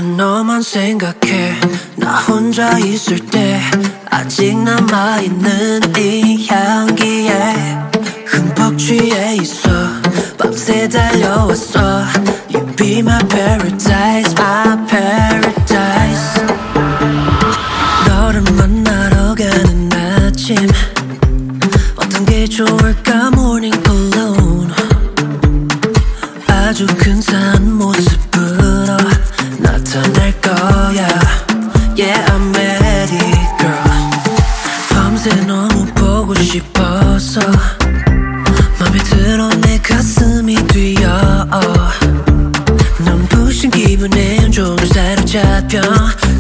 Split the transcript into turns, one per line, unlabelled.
난 너만 생각해. 나 혼자 있을 때 아직 남아있는 이 향기에 흠뻑 취해 있어. 밤새 달려왔어. You be my paradise, my paradise. 너를 만나러 가는 아침, 어떤 게 좋을까? morning cologne. 아주 근사한 모습으로 나타날 거야. Yeah, I'm ready, girl. 밤새 너무 보고 싶어서 맘에 들어 내 가슴이 뛰어. 눈부신 기분에 온종일 사로잡혀.